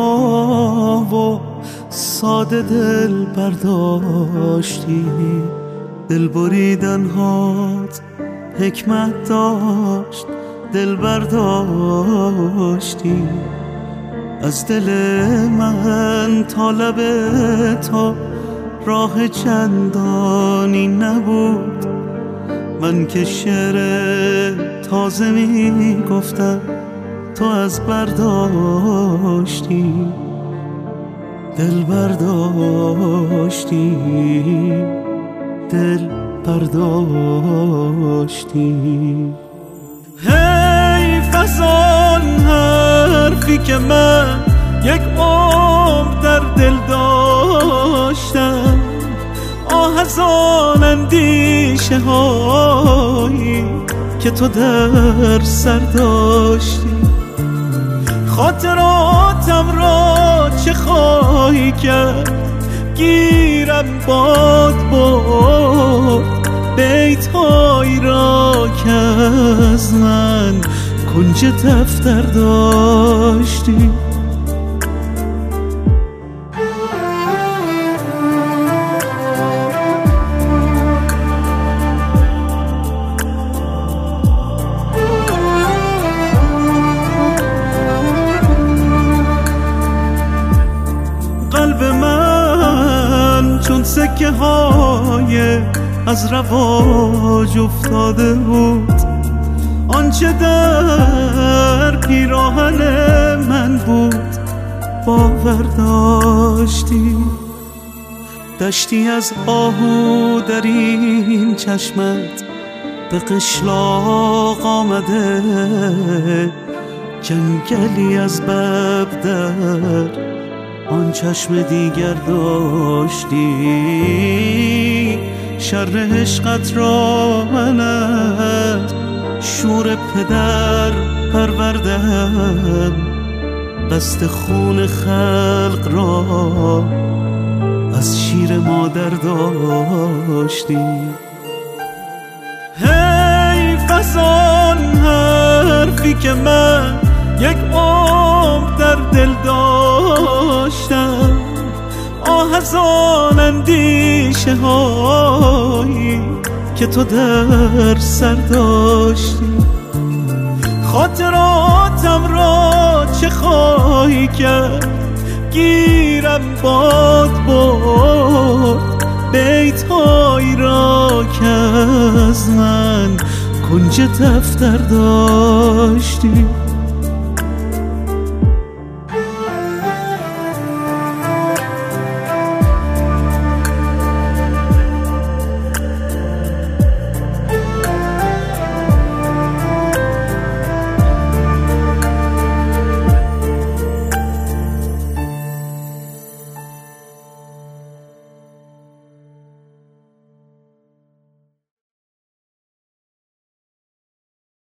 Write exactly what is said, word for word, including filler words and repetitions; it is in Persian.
و ساده دل برداشتی، دل بریدن هات حکمت داشت، دل برداشتی از دل من تا لب تو راه چندانی نبود. من که شعر تازه می گفتم تو از برداشتی، دل برداشتی، دل برداشتی. حیف از آن حرفی که من یک عمر در دل داشتم، آه از آن اندیشه هایی که تو در سر داشتی. خاطراتم را چه خواهی کرد، گیرم باد برد بیت‌هایی را که از من کنج دفتر داشتی. قلب من چون سکه های از رواج افتاده بود، آنچه در پیراهن من بود باور داشتی. دشتی از آهو در این چشمت به قشلاق آمده، جنگلی از بب در آن چشم دیگر داشتی. شر عشقت را منت شور پدر پروردم، قصد خون خلق را از شیر مادر داشتی. حیف از آن حرفی که من یک عمر در دل داشتم، آه از آن اندیشه هایی که تو در سر داشتی. خاطراتم را چه خواهی کرد، گیرم باد برد بیت‌هایی را که از من کنج دفتر داشتی.